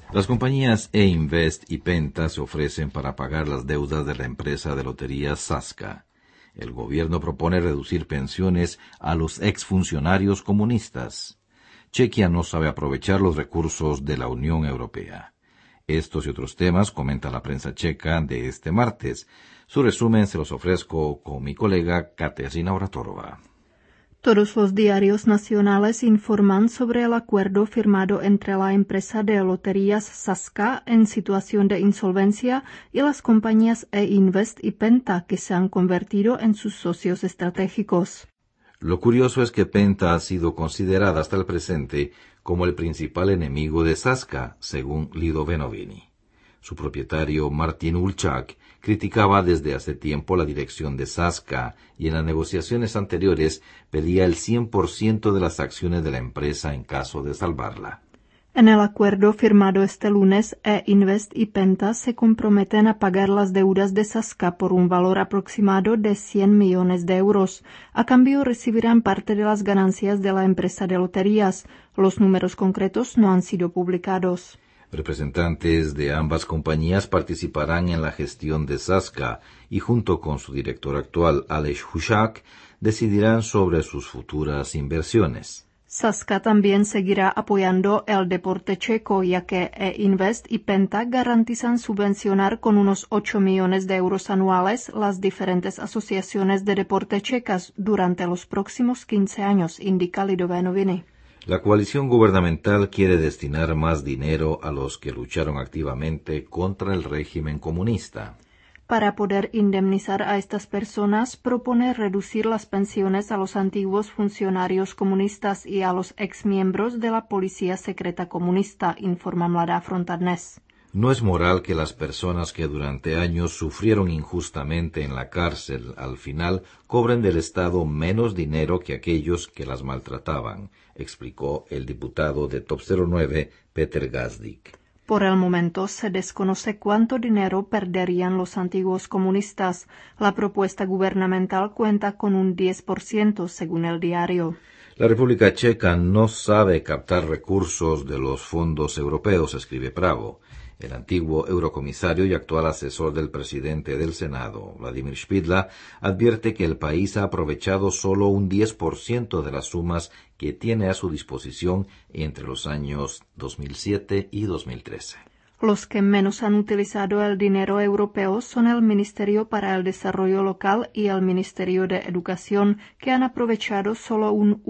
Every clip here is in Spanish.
Las compañías E-Invest y Penta se ofrecen para pagar las deudas de la empresa de loterías Sazka. El gobierno propone reducir pensiones a los exfuncionarios comunistas. Chequia no sabe aprovechar los recursos de la Unión Europea. Estos y otros temas comenta la prensa checa de este martes. Su resumen se los ofrezco con mi colega Kateřina Oratorova. Todos los diarios nacionales informan sobre el acuerdo firmado entre la empresa de loterías Sazka en situación de insolvencia y las compañías E-Invest y Penta, que se han convertido en sus socios estratégicos. Lo curioso es que Penta ha sido considerada hasta el presente como el principal enemigo de Sazka, según Lido Venovini. Su propietario, Martin Ulčák, criticaba desde hace tiempo la dirección de Sazka y en las negociaciones anteriores pedía el 100% de las acciones de la empresa en caso de salvarla. En el acuerdo firmado este lunes, E-Invest y Penta se comprometen a pagar las deudas de Sazka por un valor aproximado de 100 millones de euros. A cambio recibirán parte de las ganancias de la empresa de loterías. Los números concretos no han sido publicados. Representantes de ambas compañías participarán en la gestión de Sazka y junto con su director actual, Aleš Hušák, decidirán sobre sus futuras inversiones. Sazka también seguirá apoyando el deporte checo, ya que E-Invest y Penta garantizan subvencionar con unos 8 millones de euros anuales las diferentes asociaciones de deporte checas durante los próximos 15 años, indica Lido Venovini. La coalición gubernamental quiere destinar más dinero a los que lucharon activamente contra el régimen comunista. Para poder indemnizar a estas personas, propone reducir las pensiones a los antiguos funcionarios comunistas y a los exmiembros de la policía secreta comunista, informa Mladá fronta dnes. No es moral que las personas que durante años sufrieron injustamente en la cárcel al final cobren del Estado menos dinero que aquellos que las maltrataban, explicó el diputado de Top 09, Peter Gazdik. Por el momento se desconoce cuánto dinero perderían los antiguos comunistas. La propuesta gubernamental cuenta con un 10%, según el diario. La República Checa no sabe captar recursos de los fondos europeos, escribe Pravo. El antiguo eurocomisario y actual asesor del presidente del Senado, Vladimir Špidla, advierte que el país ha aprovechado solo un 10% de las sumas que tiene a su disposición entre los años 2007 y 2013. Los que menos han utilizado el dinero europeo son el Ministerio para el Desarrollo Local y el Ministerio de Educación, que han aprovechado solo un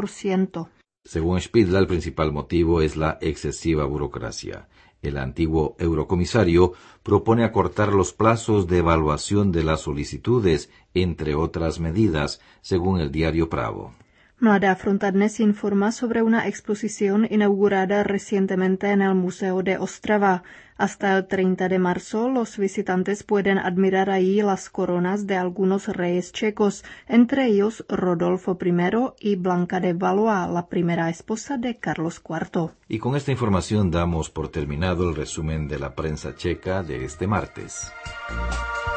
1%. Según Špidla, el principal motivo es la excesiva burocracia. El antiguo eurocomisario propone acortar los plazos de evaluación de las solicitudes, entre otras medidas, según el diario Pravo. Mladá fronta dnes informa sobre una exposición inaugurada recientemente en el Museo de Ostrava. Hasta el 30 de marzo los visitantes pueden admirar ahí las coronas de algunos reyes checos, entre ellos Rodolfo I y Blanca de Valois, la primera esposa de Carlos IV. Y con esta información damos por terminado el resumen de la prensa checa de este martes.